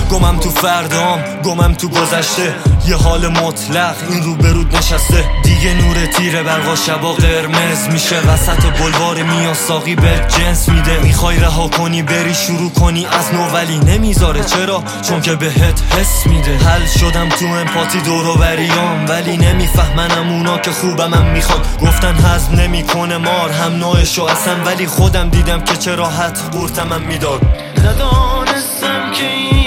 گمم تو فردام، گمم تو گذشته، یه حال مطلق این رو برود نشسته. دیگه نور تیره برقا شبا قرمز میشه، وسط بلوار میان ساقی به جنس میده. میخوای رها کنی بری شروع کنی از نو ولی نمیذاره. چرا؟ چون که بهت حس میده. حل شدم تو امپاتی دوروبریام ولی نمیفهمنم اونا که خوبمم میخوان. گفتن هضم نمیکنه مار هم نوعشو اصلا، ولی خودم دیدم که چه راحت قورتمم میداد. ندانستم که